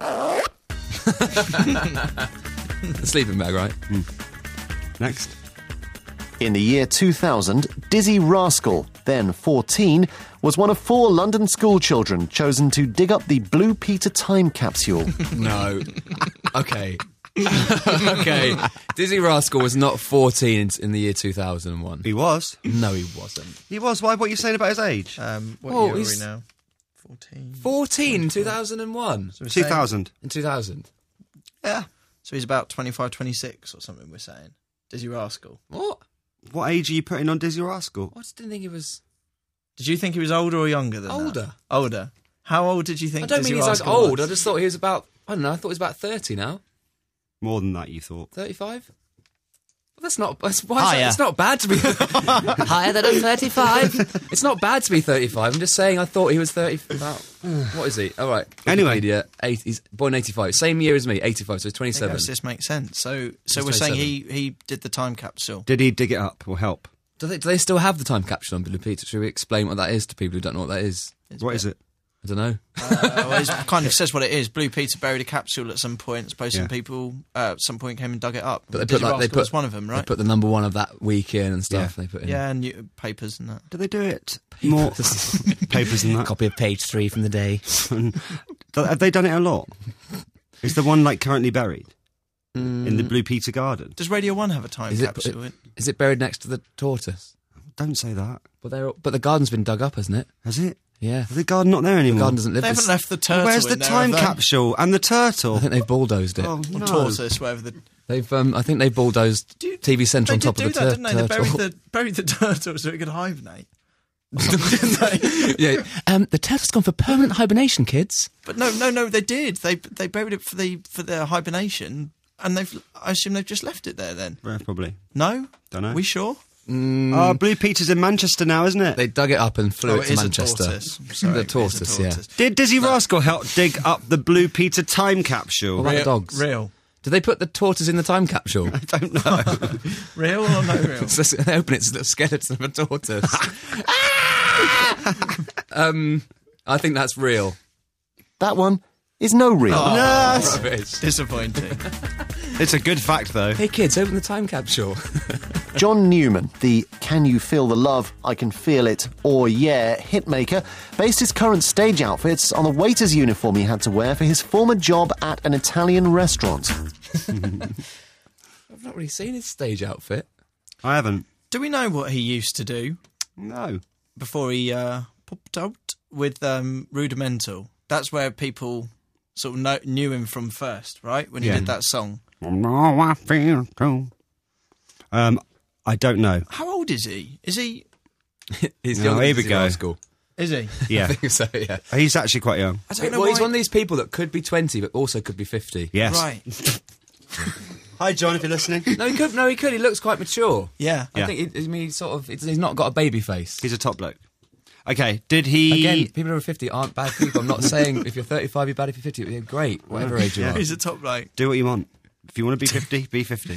[SPEAKER 20] The sleeping bag, right?
[SPEAKER 3] Next.
[SPEAKER 6] In the year 2000, Dizzy Rascal, then 14, was one of 4 London school children chosen to dig up the Blue Peter time capsule.
[SPEAKER 20] No. Okay. Okay. Dizzy Rascal was not 14 in the year 2001.
[SPEAKER 3] He was.
[SPEAKER 20] No, he wasn't.
[SPEAKER 3] He was. Why? What are you saying about his age?
[SPEAKER 4] What year are we now? 14.
[SPEAKER 20] 14 in 2001.
[SPEAKER 4] So
[SPEAKER 3] 2000.
[SPEAKER 20] In 2000.
[SPEAKER 4] Yeah. So he's about 25, 26 or something, we're saying. Dizzy Rascal.
[SPEAKER 20] What?
[SPEAKER 3] What age are you putting on Dizzy Rascal?
[SPEAKER 20] I just didn't think he was...
[SPEAKER 4] Did you think he was older or younger than
[SPEAKER 20] Older.
[SPEAKER 4] that? Older. How old did you think
[SPEAKER 20] I don't
[SPEAKER 4] Dizzy
[SPEAKER 20] mean he's like
[SPEAKER 4] Rascal
[SPEAKER 20] old.
[SPEAKER 4] was?
[SPEAKER 20] I just thought he was about... I don't know. I thought he was about 30 now.
[SPEAKER 3] More than that, you thought.
[SPEAKER 20] 35? Well, that's not... It's not bad to be...
[SPEAKER 11] Higher than a 35.
[SPEAKER 20] It's not bad to be 35. I'm just saying I thought he was 30... About... What is he? All right.
[SPEAKER 3] Anyway.
[SPEAKER 20] He's born 85. Same year as me, 85, so he's 27.
[SPEAKER 4] This makes sense. So we're
[SPEAKER 20] 27.
[SPEAKER 4] saying he did the time capsule.
[SPEAKER 3] Did he dig it up or help?
[SPEAKER 20] Do they still have the time capsule on Blue Peter? Should we explain what that is to people who don't know what that is?
[SPEAKER 3] What is it?
[SPEAKER 20] I don't know.
[SPEAKER 4] Well, it kind of says what it is. Blue Peter buried a capsule at some point. Suppose some
[SPEAKER 3] Yeah.
[SPEAKER 4] people at some point came and dug it up.
[SPEAKER 20] But
[SPEAKER 4] Dizzy Rascal was one of them,
[SPEAKER 20] They
[SPEAKER 4] right?
[SPEAKER 20] put the number one of that week in and stuff.
[SPEAKER 3] Yeah.
[SPEAKER 20] They put in.
[SPEAKER 4] Yeah, and papers and that.
[SPEAKER 3] Do they do it more? Papers and that.
[SPEAKER 20] Copy of page 3 from the day.
[SPEAKER 3] Have they done it a lot? Is the one like currently buried in the Blue Peter garden?
[SPEAKER 4] Does Radio 1 have a time capsule?
[SPEAKER 20] Is it buried next to the tortoise?
[SPEAKER 3] Don't say that.
[SPEAKER 20] But the garden's been dug up, hasn't it?
[SPEAKER 3] Has it?
[SPEAKER 20] Yeah.
[SPEAKER 3] Is the garden not there anymore?
[SPEAKER 20] The garden doesn't live
[SPEAKER 4] They haven't left the turtle.
[SPEAKER 3] Where's the
[SPEAKER 4] in there,
[SPEAKER 3] time
[SPEAKER 4] have they?
[SPEAKER 3] capsule and the turtle?
[SPEAKER 20] I think they've bulldozed it.
[SPEAKER 3] Oh,
[SPEAKER 4] Or
[SPEAKER 3] no.
[SPEAKER 4] tortoise, whatever the...
[SPEAKER 20] They've. I think they bulldozed TV Centre on top of the
[SPEAKER 4] turtle. Didn't they? They
[SPEAKER 20] turtle.
[SPEAKER 4] buried the turtle so it could hibernate.
[SPEAKER 20] Yeah. The turtle's gone for permanent hibernation, kids.
[SPEAKER 4] But no, they did. They buried it for their hibernation, and I assume they've just left it there then.
[SPEAKER 3] Yeah, probably.
[SPEAKER 4] No?
[SPEAKER 3] Don't know.
[SPEAKER 4] We sure?
[SPEAKER 3] Oh, Blue Peter's in Manchester now, isn't it?
[SPEAKER 20] They dug it up and flew it to
[SPEAKER 4] is a
[SPEAKER 20] Manchester.
[SPEAKER 4] tortoise. Sorry,
[SPEAKER 20] The
[SPEAKER 4] it is a
[SPEAKER 20] tortoise, yeah.
[SPEAKER 4] tortoise.
[SPEAKER 3] Did Dizzy Rascal help dig up the Blue Peter time capsule?
[SPEAKER 20] What about the dogs?
[SPEAKER 4] Real.
[SPEAKER 20] Did they put the tortoise in the time capsule?
[SPEAKER 3] I don't know.
[SPEAKER 4] Real or no real?
[SPEAKER 20] So they open it, it's a little skeleton of a tortoise. I think that's real.
[SPEAKER 6] That one is no real.
[SPEAKER 4] Oh,
[SPEAKER 3] No.
[SPEAKER 20] Rubbish.
[SPEAKER 4] disappointing.
[SPEAKER 3] It's a good fact, though.
[SPEAKER 20] Hey kids, open the time capsule.
[SPEAKER 6] John Newman, the Can You Feel the Love, I Can Feel It, or Yeah hitmaker, based his current stage outfits on the waiter's uniform he had to wear for his former job at an Italian restaurant.
[SPEAKER 20] I've not really seen his stage outfit.
[SPEAKER 3] I haven't.
[SPEAKER 4] Do we know what he used to do
[SPEAKER 3] No.
[SPEAKER 4] before he popped out with Rudimental? That's where people sort of knew him from first, right? When he
[SPEAKER 3] Yeah.
[SPEAKER 4] did that song.
[SPEAKER 3] I feel cool. I don't know.
[SPEAKER 4] How old is he? Is he?
[SPEAKER 20] He's
[SPEAKER 3] No,
[SPEAKER 20] younger
[SPEAKER 3] here
[SPEAKER 20] than
[SPEAKER 3] we
[SPEAKER 20] Dizzy
[SPEAKER 3] go.
[SPEAKER 20] Rascal.
[SPEAKER 4] Is he?
[SPEAKER 3] Yeah.
[SPEAKER 20] I think so, yeah.
[SPEAKER 3] He's actually quite young.
[SPEAKER 4] I don't know
[SPEAKER 20] Well, he's
[SPEAKER 4] why-
[SPEAKER 20] one of these people that could be 20, but also could be 50.
[SPEAKER 3] Yes.
[SPEAKER 4] Right.
[SPEAKER 3] Hi, John, if you're listening.
[SPEAKER 20] No, he could. No, he could. He looks quite mature.
[SPEAKER 4] Yeah.
[SPEAKER 20] I think. He's not got a baby face.
[SPEAKER 3] He's a top bloke. Okay, did he...
[SPEAKER 20] Again, people over 50 aren't bad people. I'm not saying if you're 35, you're bad. If you're 50, you're great. Whatever age you are.
[SPEAKER 4] He's a top bloke.
[SPEAKER 3] Do what you want. If you want to be 50, be 50.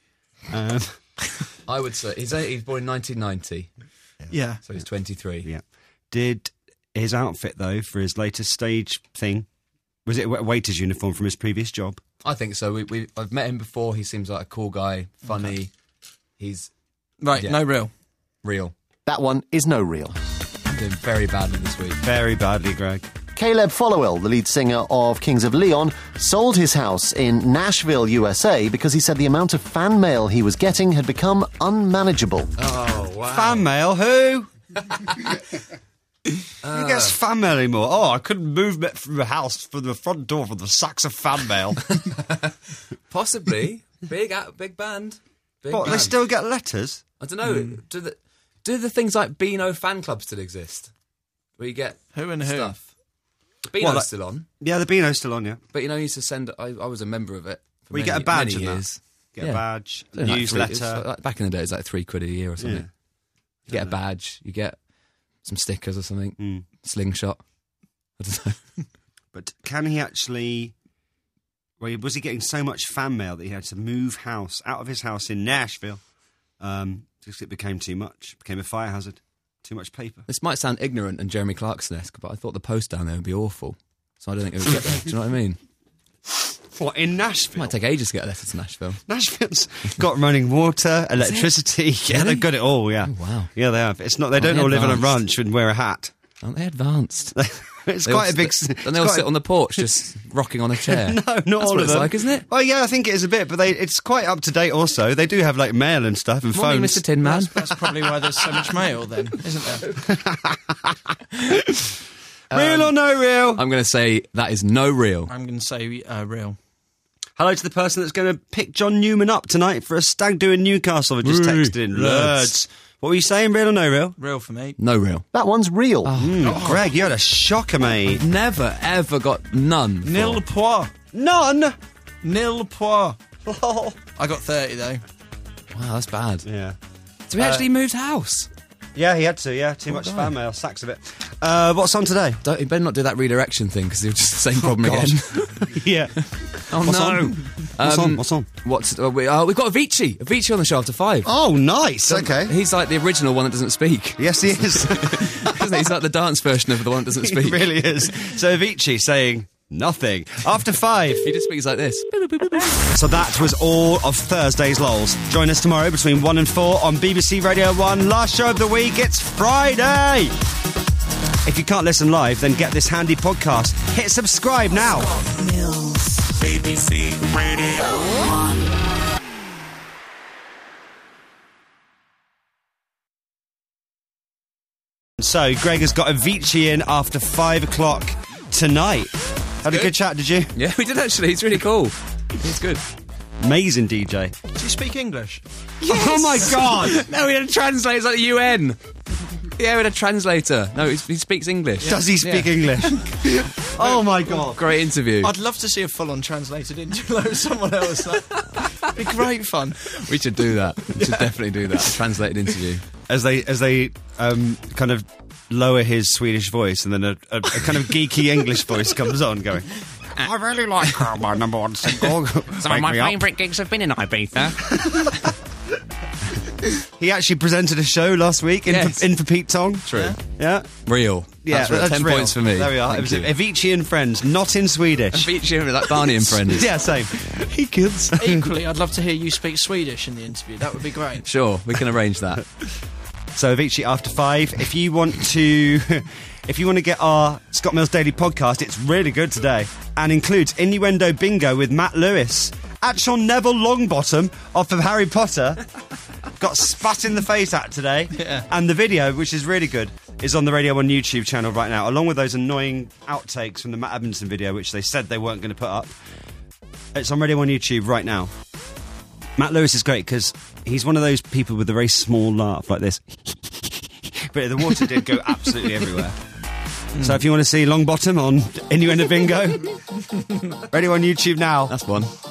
[SPEAKER 20] I would say he's born in 1990,
[SPEAKER 4] Yeah.
[SPEAKER 20] so he's 23.
[SPEAKER 3] Yeah. Did his outfit, though, for his latest stage thing, was it a waiter's uniform from his previous job?
[SPEAKER 20] I think so. I've met him before. He seems like a cool guy, funny.
[SPEAKER 3] Okay.
[SPEAKER 20] He's
[SPEAKER 4] Right,
[SPEAKER 20] yeah.
[SPEAKER 4] no real.
[SPEAKER 20] Real.
[SPEAKER 6] That one is no real.
[SPEAKER 20] I'm doing very badly this week.
[SPEAKER 3] Very badly, Greg.
[SPEAKER 6] Caleb Followill, the lead singer of Kings of Leon, sold his house in Nashville, USA, because he said the amount of fan mail he was getting had become unmanageable.
[SPEAKER 20] Oh, wow.
[SPEAKER 3] Fan mail? Who? Who gets fan mail anymore? Oh, I couldn't move from the house from the front door for the sacks of fan mail.
[SPEAKER 20] Possibly. Big band. Big
[SPEAKER 3] What, they
[SPEAKER 20] band.
[SPEAKER 3] still get letters?
[SPEAKER 20] I don't know. Do the things like Beano fan clubs still exist? Where you get
[SPEAKER 4] Who and who?
[SPEAKER 20] stuff. Beano's
[SPEAKER 3] like-
[SPEAKER 20] still on.
[SPEAKER 3] Yeah, the Beano's still on, yeah.
[SPEAKER 20] But you used to send... I was a member of it for
[SPEAKER 3] Well, you
[SPEAKER 20] many,
[SPEAKER 3] get a badge
[SPEAKER 20] many
[SPEAKER 3] and that.
[SPEAKER 20] years.
[SPEAKER 3] Get a badge,
[SPEAKER 20] Something like
[SPEAKER 3] newsletter.
[SPEAKER 20] it's like back in the day, it was like £3 a year or something.
[SPEAKER 3] Yeah.
[SPEAKER 20] You get a badge, you get some stickers or something, slingshot. I don't know.
[SPEAKER 3] But can he actually... Well, was he getting so much fan mail that he had to move house out of his house in Nashville because it became too much, became a fire hazard, too much paper.
[SPEAKER 20] This might sound ignorant and Jeremy Clarkson-esque, but I thought the post down there would be awful. So I don't think it would get there. Do you know what I mean?
[SPEAKER 3] What, in
[SPEAKER 20] It
[SPEAKER 3] Nashville?
[SPEAKER 20] might take ages to get a letter to Nashville.
[SPEAKER 3] Nashville's got running water, electricity. Yeah,
[SPEAKER 20] Really?
[SPEAKER 3] they've got it all. Yeah,
[SPEAKER 20] Oh, wow.
[SPEAKER 3] yeah, they have. It's not. They don't
[SPEAKER 20] they
[SPEAKER 3] all live on a
[SPEAKER 20] advanced?
[SPEAKER 3] ranch and wear a hat.
[SPEAKER 20] Aren't they advanced?
[SPEAKER 3] It's
[SPEAKER 20] They
[SPEAKER 3] quite
[SPEAKER 20] all
[SPEAKER 3] a big.
[SPEAKER 20] sit- And they all sit on the porch just rocking on a chair.
[SPEAKER 3] No, not
[SPEAKER 20] That's
[SPEAKER 3] all
[SPEAKER 20] what
[SPEAKER 3] of
[SPEAKER 20] it's
[SPEAKER 3] them.
[SPEAKER 20] like, isn't it?
[SPEAKER 3] Well, yeah, I think it is a bit, but it's quite up to date. Also, they do have like mail and stuff and
[SPEAKER 20] Morning,
[SPEAKER 3] phones.
[SPEAKER 20] Mr. Tin Man.
[SPEAKER 4] That's probably why there's so much mail then, isn't there?
[SPEAKER 3] Real or no real?
[SPEAKER 20] I'm going to say that is no real.
[SPEAKER 4] I'm going to say real.
[SPEAKER 3] Hello to the person that's going to pick John Newman up tonight for a stag do in Newcastle. I just texted in. Lads. What were you saying? Real or no real?
[SPEAKER 4] Real for me.
[SPEAKER 20] No real.
[SPEAKER 6] That one's real.
[SPEAKER 3] Greg, you had a shocker, mate.
[SPEAKER 20] Never, ever got none.
[SPEAKER 4] Nil
[SPEAKER 20] before.
[SPEAKER 4] point.
[SPEAKER 3] None.
[SPEAKER 4] Nil point. I got 30 though.
[SPEAKER 20] Wow, that's bad.
[SPEAKER 3] Yeah.
[SPEAKER 20] So he actually moved house.
[SPEAKER 3] Yeah, he had to. Yeah, too much
[SPEAKER 20] guy.
[SPEAKER 3] fan mail. Sacks of it. What's on today?
[SPEAKER 20] You better not do that redirection thing because it'll just the same problem
[SPEAKER 3] God.
[SPEAKER 20] again.
[SPEAKER 3] Yeah.
[SPEAKER 20] Oh
[SPEAKER 3] What's
[SPEAKER 20] no!
[SPEAKER 3] on? What's on? What's on?
[SPEAKER 20] We've got Avicii on the show after 5.
[SPEAKER 3] Oh, nice. Okay.
[SPEAKER 20] He's like the original one that doesn't speak.
[SPEAKER 3] Yes, he is.
[SPEAKER 20] Isn't he? He's like the dance version of the one that doesn't speak.
[SPEAKER 3] He really is. So Avicii saying nothing after 5.
[SPEAKER 20] He just speaks like this.
[SPEAKER 3] So that was all of Thursday's Lols. Join us tomorrow between 1 and 4 on BBC Radio 1. Last show of the week, it's Friday. If you can't listen live, then get this handy podcast. Hit subscribe now.
[SPEAKER 2] BBC Radio 1.
[SPEAKER 3] So Greg has got Avicii in after 5 o'clock tonight. Had a good chat, did you?
[SPEAKER 20] Yeah, we did actually. He's really cool. He's good.
[SPEAKER 3] Amazing DJ.
[SPEAKER 4] Do you speak English?
[SPEAKER 20] Yes!
[SPEAKER 3] Oh my God!
[SPEAKER 20] No, we had a translator. It's like the UN. Yeah, we had a translator. No, he speaks English.
[SPEAKER 3] Does he speak English? Oh my God.
[SPEAKER 20] Great interview.
[SPEAKER 4] I'd love to see a full-on translated interview with someone else. That'd be great fun.
[SPEAKER 20] We should do that. We should definitely do that. A translated interview.
[SPEAKER 3] As they kind of lower his Swedish voice, and then a kind of geeky English voice comes on, going, "I really like my number one single."
[SPEAKER 7] Some of my favourite gigs have been in Ibiza.
[SPEAKER 3] He actually presented a show last week in for Pete Tong.
[SPEAKER 20] True.
[SPEAKER 3] Yeah.
[SPEAKER 20] Real.
[SPEAKER 3] Yeah,
[SPEAKER 20] that's 10
[SPEAKER 3] real.
[SPEAKER 20] points for me.
[SPEAKER 3] There we are.
[SPEAKER 20] Thank
[SPEAKER 3] It was
[SPEAKER 20] you.
[SPEAKER 3] Avicii and Friends, not in Swedish.
[SPEAKER 20] Avicii, like Barney and Friends.
[SPEAKER 3] Yeah, same. Hey kids.
[SPEAKER 4] Equally, I'd love to hear you speak Swedish in the interview. That would be great.
[SPEAKER 20] Sure, we can arrange that.
[SPEAKER 3] So Avicii after 5. If you want to get our Scott Mills Daily podcast, it's really good today and includes Innuendo Bingo with Matt Lewis. Actual Neville Longbottom off of Harry Potter got spat in the face at today.
[SPEAKER 4] Yeah.
[SPEAKER 3] And the video, which is really good, is on the Radio 1 YouTube channel right now, along with those annoying outtakes from the Matt Edmondson video, which they said they weren't going to put up. It's on Radio 1 YouTube right now. Matt Lewis is great because he's one of those people with a very small laugh like this. But the water did go absolutely everywhere. So if you want to see Longbottom on Innuendo Bingo, ready on YouTube now.
[SPEAKER 20] That's one.